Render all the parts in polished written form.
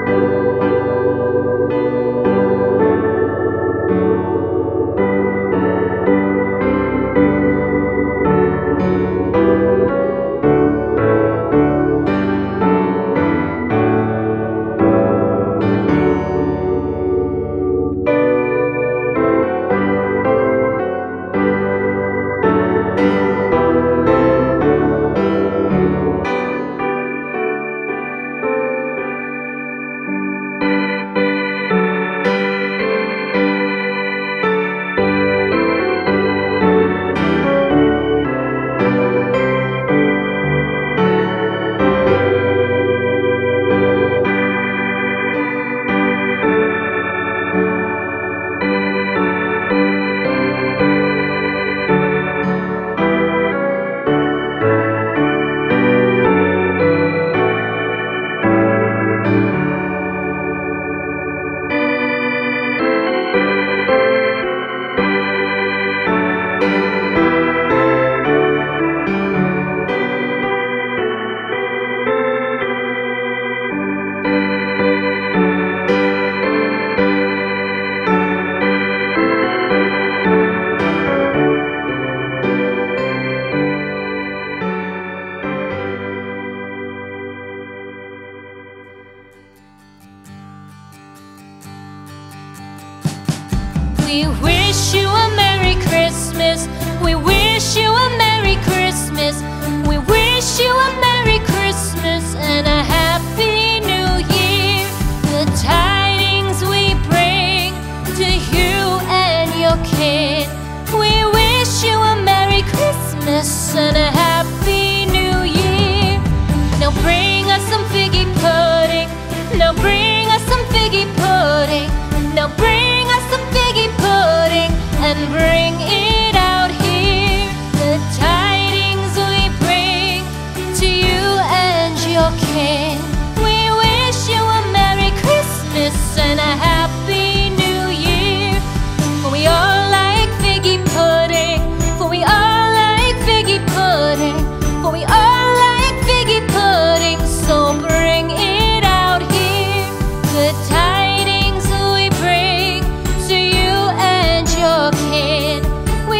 We wish you a Merry Christmas. We wish you a Merry Christmas. We wish you a Merry Christmas and a Happy New Year. The tidings we bring to you and your kid. We wish you a Merry Christmas and a Happy New Year. Now bring us some figgy pudding. Now bring us some figgy pudding. Now bring us some figgy pudding and bring it out here. The tidings we bring to you and your kin. We wish you a Merry Christmas and a Happy New Year. For we all like figgy pudding. For we all like figgy pudding. For we all like figgy pudding. So bring it out here. The tidings we bring to you and your kid.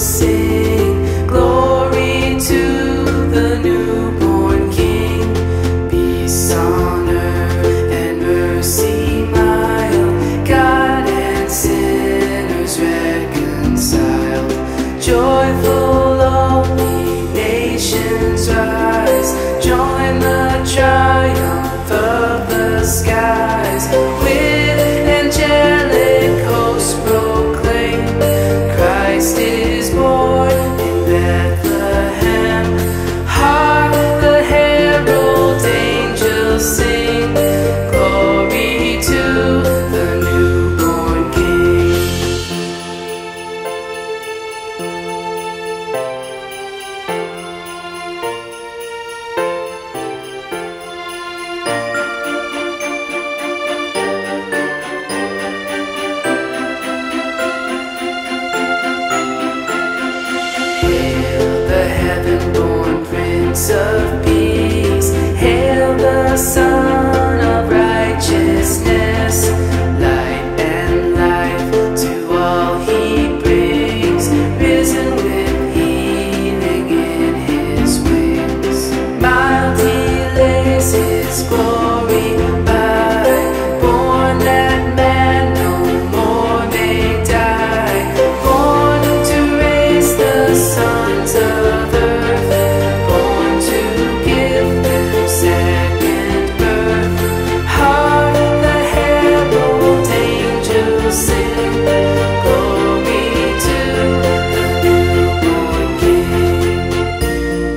sing glory to the newborn King. Peace on earth and mercy mild, God and sinners reconciled. Joyful all ye nations rise, join the triumph of the skies. With angelic hosts proclaim, Christ is born in Bethlehem. Hark the herald angels sing, glory to the newborn King. Hail the heaven-born Prince of Peace, hail the Son of Righteousness. Light and life to all he brings, risen with healing in his wings. Mild he lays his glory by, born that man no more may die, born to raise the sons of earth, born to give them second birth. Hark the herald angels sing, glory to the newborn King.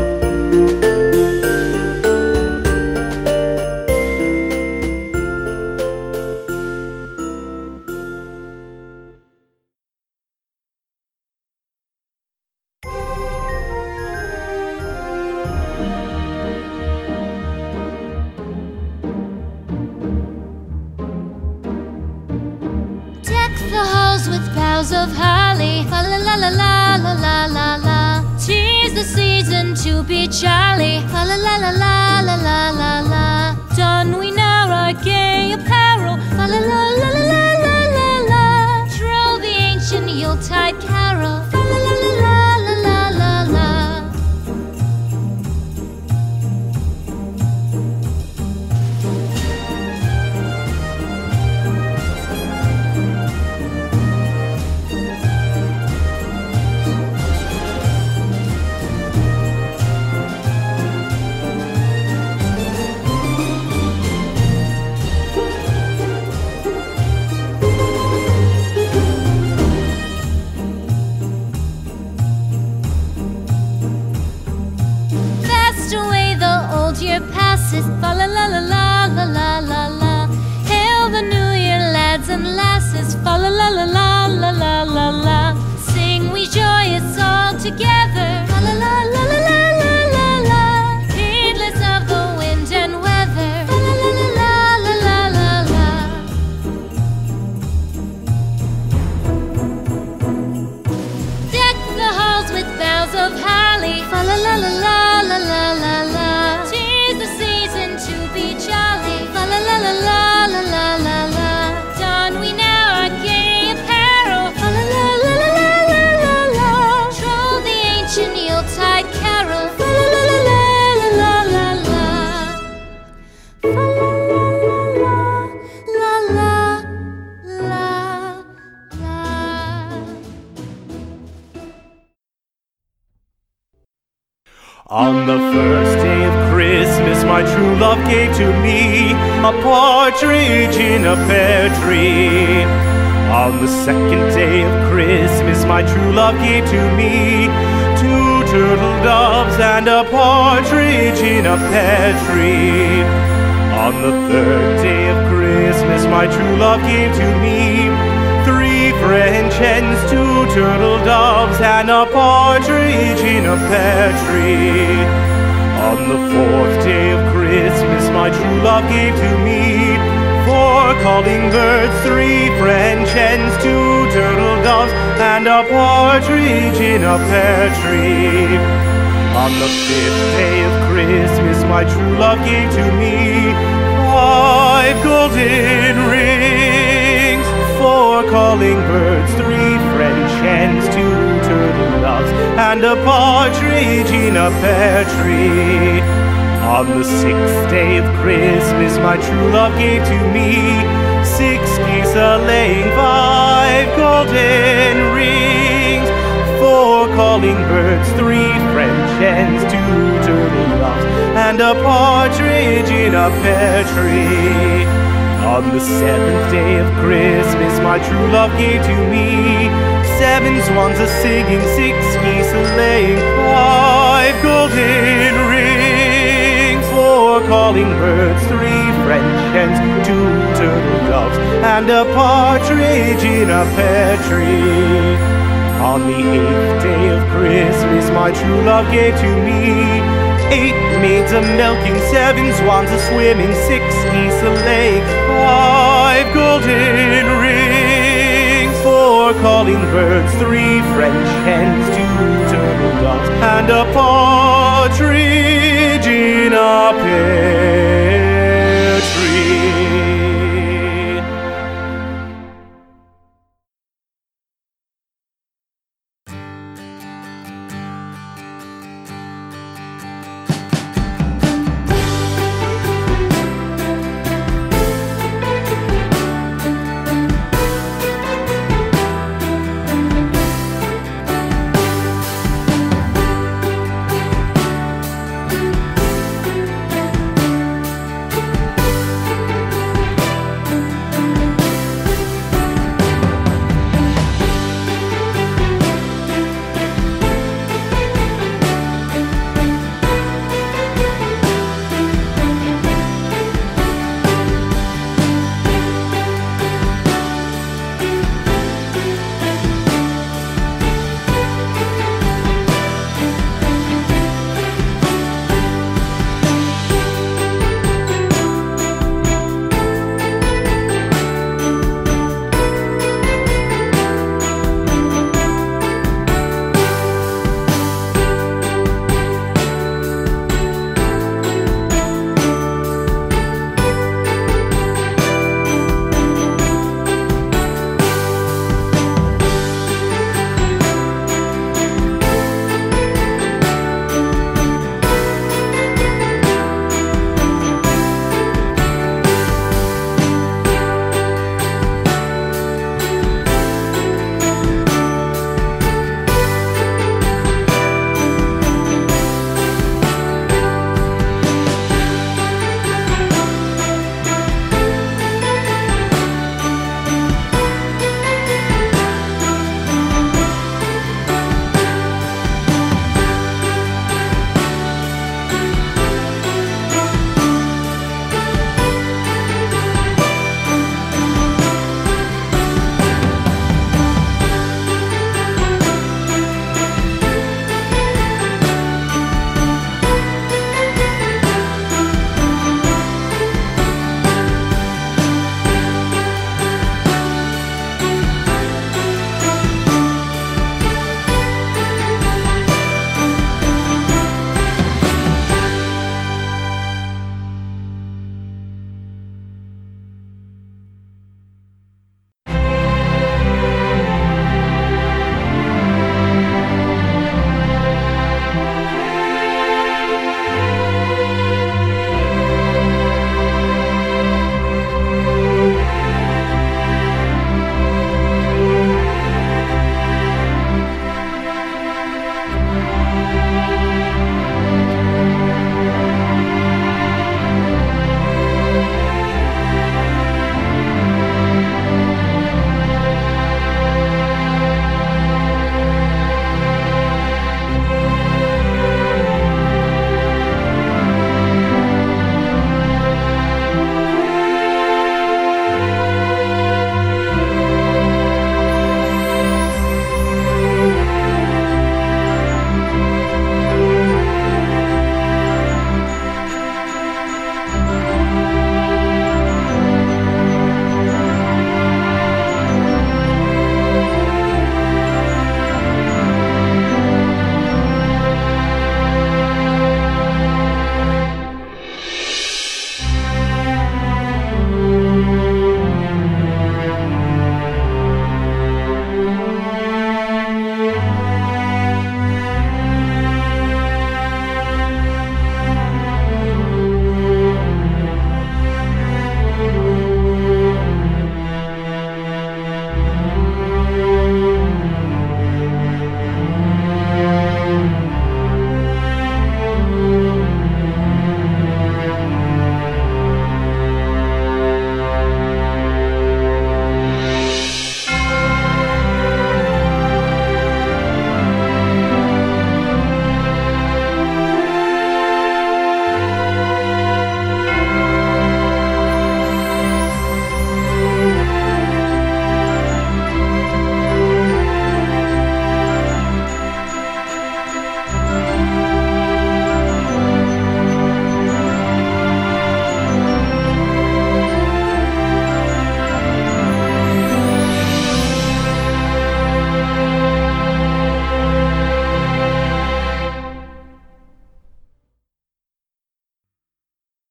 Deck the halls with boughs of holly, fa la la la la la la la la. 'Tis the season to be jolly, fa la la la la la la la la. Don we now our gay apparel, fa la la la la la la la la. Troll the ancient Yuletide carol, fa la la la la la la la la. Fast away the old year passes, fa la la la la la la la la. Hail the new year, lads and lasses, fa la la la la la la la la. Sing we joyous all together, fa la la la la la la la la. Heedless of the wind and weather, fa la la la la la la la la. Deck the halls with boughs of holly, fa la la la la la la la la. 'Tis the season to be jolly, fa la la la la la la la la. Don we now our gay apparel, fa la la la la la la la la. Troll the ancient Yuletide carol, fa la la la la la la la la. Fa la la la la la la la. On the first day of Christmas, my true love gave to me a partridge in a pear tree. On the second day of Christmas, my true love gave to me 2 turtle doves and a partridge in a pear tree. On the third day of Christmas, my true love gave to me 3 French hens, 2 turtle doves, and a partridge in a pear tree. On the 4th day of Christmas, my true love gave to me 4 calling birds, 3 French hens, 2 turtle doves, and a partridge in a pear tree. On the 5th day of Christmas, my true love gave to me 5 golden rings, 4 calling birds, 3 French hens, 2 turtle and a partridge in a pear tree. On the 6th day of Christmas, my true love gave to me 6 geese a-laying, 5 golden rings, 4 calling birds, 3 French hens, 2 turtle doves, and a partridge in a pear tree. On the 7th day of Christmas, my true love gave to me 7 swans a-singing, 6 geese a-laying, 5 golden rings, 4 calling birds, 3 French hens, 2 turtle doves, and a partridge in a pear tree. On the 8th day of Christmas, my true love gave to me 8 maids a-milking, 7 swans a-swimming, 6 geese a-laying, 5 golden rings, 4 calling birds, 3 French hens, 2 turtle doves, and a partridge in a pear